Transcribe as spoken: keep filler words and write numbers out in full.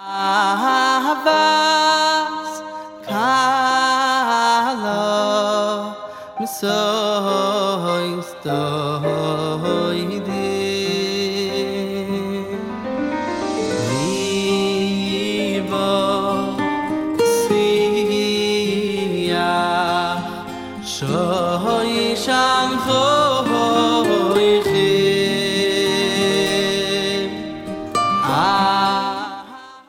Ahavas kalo misoy stoy di libo siya shoy sham